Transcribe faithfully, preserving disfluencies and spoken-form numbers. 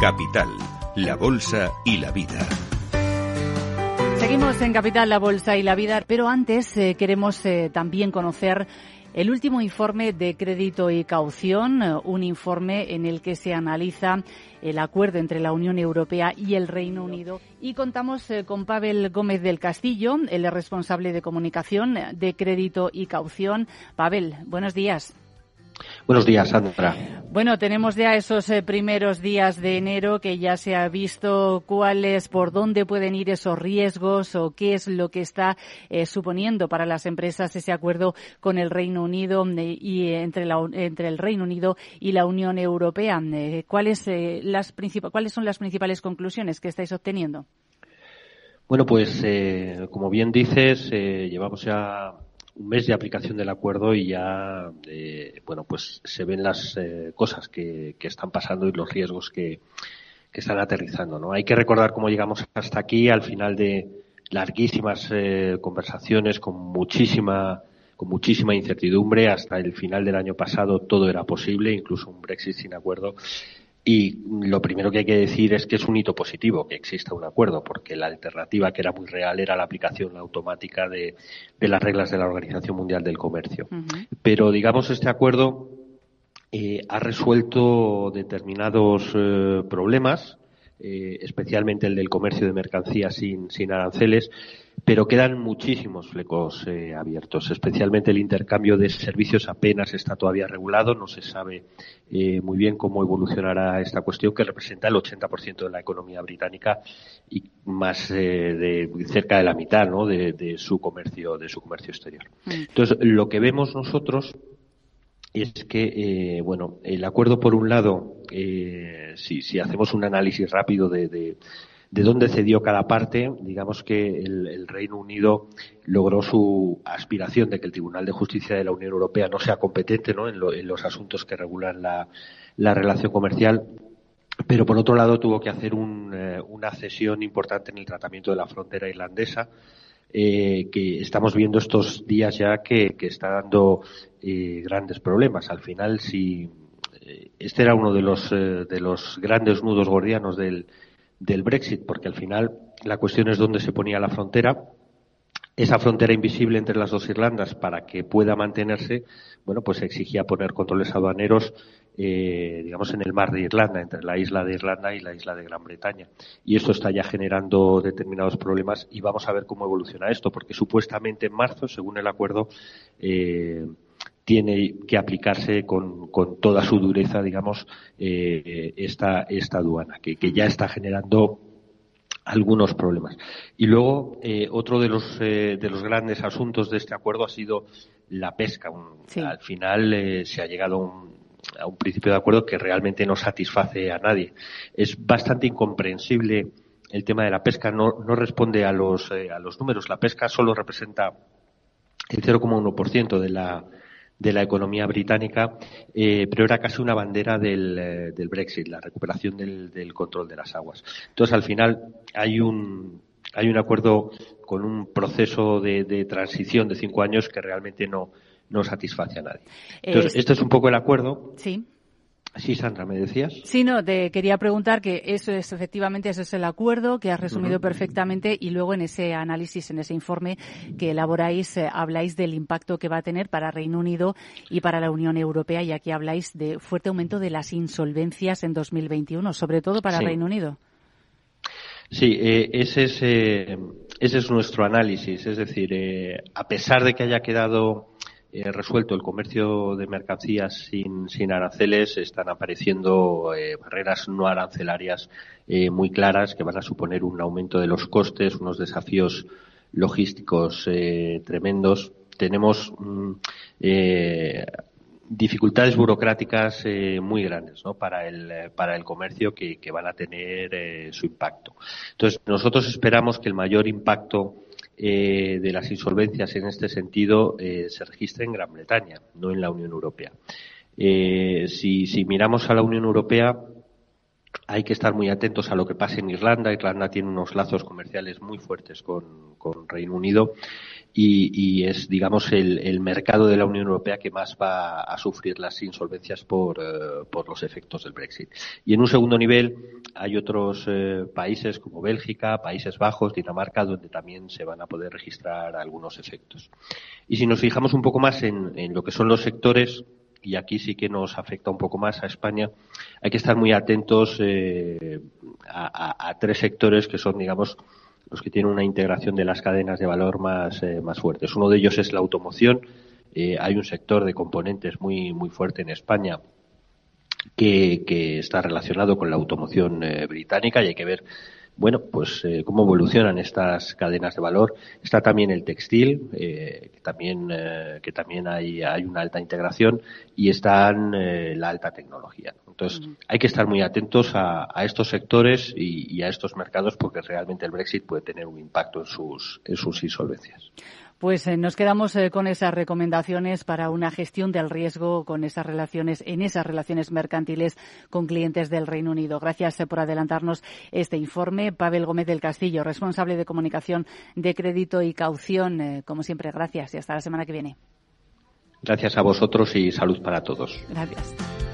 Capital, la Bolsa y la Vida. Seguimos en Capital, la Bolsa y la Vida, pero antes eh, queremos eh, también conocer el último informe de crédito y caución, un informe en el que se analiza el acuerdo entre la Unión Europea y el Reino Unido. Y contamos eh, con Pavel Gómez del Castillo, el responsable de comunicación de crédito y caución. Pavel, buenos días. Buenos días, Sandra. Bueno, tenemos ya esos eh, primeros días de enero que ya se ha visto cuáles, por dónde pueden ir esos riesgos o qué es lo que está eh, suponiendo para las empresas ese acuerdo con el Reino Unido eh, y eh, entre, la, entre el Reino Unido y la Unión Europea. Eh, ¿cuáles, eh, las princip- ¿Cuáles son las principales conclusiones que estáis obteniendo? Bueno, pues eh, como bien dices, eh, llevamos ya un mes de aplicación del acuerdo y ya, eh, bueno, pues se ven las eh, cosas que, que están pasando y los riesgos que, que están aterrizando, ¿no? Hay que recordar cómo llegamos hasta aquí al final de larguísimas eh, conversaciones con muchísima, con muchísima incertidumbre. Hasta el final del año pasado todo era posible, incluso un Brexit sin acuerdo. Y lo primero que hay que decir es que es un hito positivo que exista un acuerdo, porque la alternativa, que era muy real, era la aplicación automática de, de las reglas de la Organización Mundial del Comercio. Uh-huh. Pero, digamos, este acuerdo eh, ha resuelto determinados eh, problemas, eh, especialmente el del comercio de mercancías sin, sin aranceles, pero quedan muchísimos flecos eh, abiertos, especialmente el intercambio de servicios apenas está todavía regulado, no se sabe eh, muy bien cómo evolucionará esta cuestión, que representa el ochenta por ciento de la economía británica y más eh, de cerca de la mitad, ¿no?, de, de su comercio, de su comercio exterior. Entonces, lo que vemos nosotros es que, eh, bueno, el acuerdo, por un lado, eh, si, si hacemos un análisis rápido de, de de dónde cedió cada parte, digamos que el, el Reino Unido logró su aspiración de que el Tribunal de Justicia de la Unión Europea no sea competente, ¿no?, en, lo, en los asuntos que regulan la, la relación comercial, pero por otro lado tuvo que hacer un, eh, una cesión importante en el tratamiento de la frontera irlandesa, eh, que estamos viendo estos días ya que, que está dando eh, grandes problemas. Al final, si eh, este era uno de los eh, de los grandes nudos gordianos del del Brexit, porque al final la cuestión es dónde se ponía la frontera. Esa frontera invisible entre las dos Irlandas, para que pueda mantenerse, bueno, pues exigía poner controles aduaneros, eh, digamos, en el mar de Irlanda, entre la isla de Irlanda y la isla de Gran Bretaña. Y esto está ya generando determinados problemas y vamos a ver cómo evoluciona esto, porque supuestamente en marzo, según el acuerdo, eh, tiene que aplicarse con, con toda su dureza, digamos, eh, esta, esta aduana, que, que ya está generando algunos problemas. Y luego, eh, otro de los, eh, de los grandes asuntos de este acuerdo ha sido la pesca. Un, sí. Al final eh, se ha llegado a un, a un principio de acuerdo que realmente no satisface a nadie. Es bastante incomprensible el tema de la pesca, no, no responde a los, eh, a los números. La pesca solo representa el cero coma uno por ciento de la de la economía británica, eh, pero era casi una bandera del, eh, del Brexit, la recuperación del, del control de las aguas. Entonces, al final, hay un hay un acuerdo con un proceso de, de transición de cinco años que realmente no, no satisface a nadie. Entonces, es... este es un poco el acuerdo. Sí. Sí, Sandra, ¿me decías? Sí, no, te quería preguntar que eso es, efectivamente, eso es el acuerdo que has resumido uh-huh. perfectamente, y luego en ese análisis, en ese informe que elaboráis, eh, habláis del impacto que va a tener para Reino Unido y para la Unión Europea, y aquí habláis de fuerte aumento de las insolvencias en dos mil veintiuno, sobre todo para sí. Reino Unido. Sí, eh, ese es, eh, ese es nuestro análisis, es decir, eh, a pesar de que haya quedado Eh, resuelto el comercio de mercancías sin, sin aranceles, están apareciendo eh, barreras no arancelarias eh, muy claras que van a suponer un aumento de los costes, unos desafíos logísticos eh, tremendos. Tenemos mm, eh, dificultades burocráticas eh, muy grandes, ¿no?, para el para el comercio que, que van a tener eh, su impacto. Entonces, nosotros esperamos que el mayor impacto Eh, de las insolvencias en este sentido eh, se registra en Gran Bretaña, no en la Unión Europea. Eh, si, si miramos a la Unión Europea, hay que estar muy atentos a lo que pase en Irlanda. Irlanda tiene unos lazos comerciales muy fuertes con, con Reino Unido y, y es, digamos, el, el mercado de la Unión Europea que más va a sufrir las insolvencias por, eh, por los efectos del Brexit. Y en un segundo nivel hay otros eh, países como Bélgica, Países Bajos, Dinamarca, donde también se van a poder registrar algunos efectos. Y si nos fijamos un poco más en, en lo que son los sectores, y aquí sí que nos afecta un poco más a España, hay que estar muy atentos eh, a, a, a tres sectores que son, digamos, los que tienen una integración de las cadenas de valor más, eh, más fuertes. Uno de ellos es la automoción. Eh, hay un sector de componentes muy, muy fuerte en España que, que está relacionado con la automoción eh, británica y hay que ver bueno, pues eh, cómo evolucionan estas cadenas de valor. Está también el textil, eh, que también eh, que también hay hay una alta integración, y están eh, la alta tecnología. Entonces, uh-huh. hay que estar muy atentos a, a estos sectores y, y a estos mercados, porque realmente el Brexit puede tener un impacto en sus en sus insolvencias. Pues eh, nos quedamos eh, con esas recomendaciones para una gestión del riesgo con esas relaciones, en esas relaciones mercantiles con clientes del Reino Unido. Gracias eh, por adelantarnos este informe. Pavel Gómez del Castillo, responsable de comunicación de Crédito y Caución. Eh, como siempre, gracias y hasta la semana que viene. Gracias a vosotros y salud para todos. Gracias.